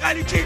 علی کی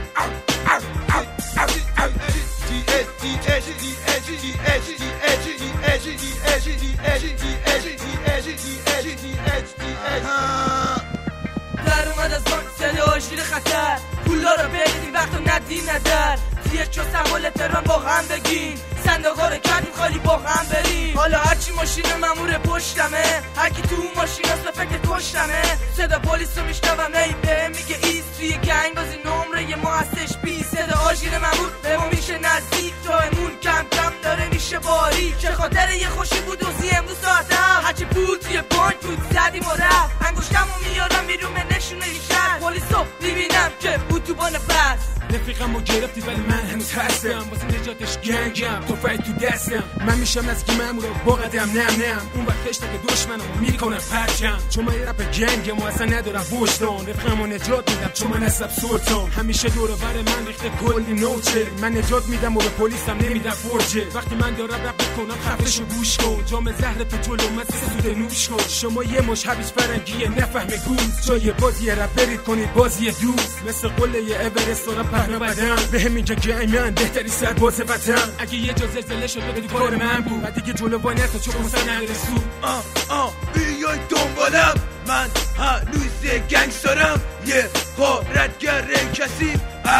در اومد از بانک صدا آژیر خطر پولا رو بریدی وقت رو ندی ندر تیه چو سمبل تهران با هم بگین صندوقا رو کردیم خالی با هم بریم حالا هرچی ماشین مامور پشتمه هرکی تو اون ماشین هست به فکر کشتمه صدا پلیس رو میشنوم ای به میگه ایست توی گنگ بازی نمره ما هستش 20 صدا آژیر مامور به ما میشه نزدیک تا امون کم کم داره میشه باری چه خاطر یه خوشی بود دوزی امروز ساعتم هرچی پول توی بانک بود زدیم و رفت انگشتمو میارم بیرون به نشونه شهر پلیسو میبینم که اتوبان پس رفیقمو گرفتی ولی من هنوز هستم واسه نجاتش گنگم تو فاید تو دستم من میشم از کی مامورا با قدم نم اون وقت خشت که دشمنمو میکنم پرچم چون من یه رپ گنگم و اصلا ندارم وجدان رفیقمو نجات میدم چون من عصب سلطان همیشه دور و بر من ریخته کلی نوچه من نجات میدم و به پلیسم نمیدم فرجه وقتی من دارم رپ میکنم خفشو گوش کن جام زهر تو جلو من سود نوش کن شما یه مش حبیش فرنگیه نفهمه گوز جای بازی رپ برید کنید بازی دوست مثل قله اورست پهنه بدن به همین که من بهتری سرباز وطن اگه یه جا زلزله شد بگو کار من بود و دیگه جلو وای نستا چون مثلا نرسو بیای دنبالم من هنوز گنگسترم یه غارتگر کسی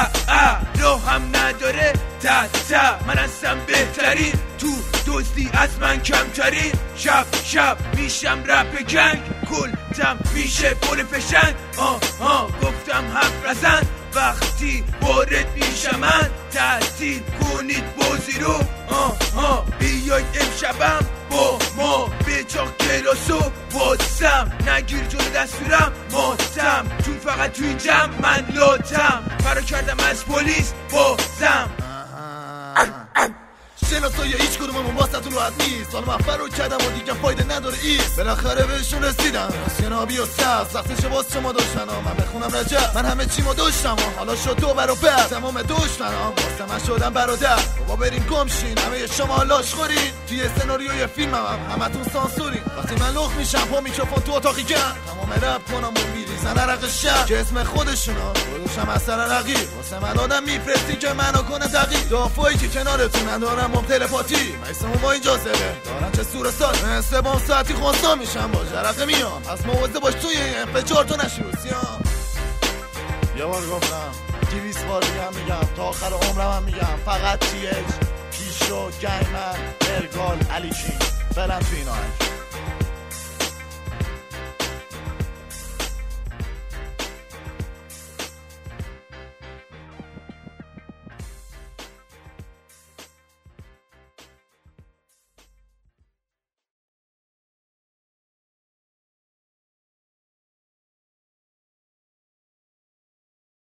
رو هم نداره من هستم بهترین تو دزدی از من کمترین شب میشم رپ گنگ کل تم میشه پر فشنگ گفتم حرف رزن وقتی وارد میشم من تحصیل کنید بازی رو بیاید امشبم با ما به چاق کلاسو بازم نگیر جلو دستورم ماتم چون فقط تو این جمع من لاتم فرار کردم از پلیس بازم شناسایی هیچ کدوممون واسهتون راحت نیست حالا من فرار کردم و دیگه فایده نداره ایست بالاخره بهشون رسیدم سینابی و سبز وقتش باز شما دشمنام من بخونم رجب من همه چیمو داشتم حالا شد دو برابر تمام دشمنام واسه من شدم برادر بابا برین گمشین همه شما لاش خورین توی سناریوی فیلمم همتون سانسورین وقتی من لخ میشم با میکروفون تو اتاقی گم تمام رپ کنم و میریزن عرق شب که اسم خودشونا خودشم اثر رقیب واسه من آدم میفرستی که منو کنه دقیق دافایی که کنارتون ندارم تلپاتی مایستمون با این جاذبه دارن چه سور سال من 3 ساعتی خونسا میشم با جرقه میام از موازه باش توی انفجار تو نشی روسیام یه بار گفتم 200 بار میگم تا آخر عمرم هم میگم فقط تیش پیشو گنگمن ارگال علی کی فعلا تو این آهنگ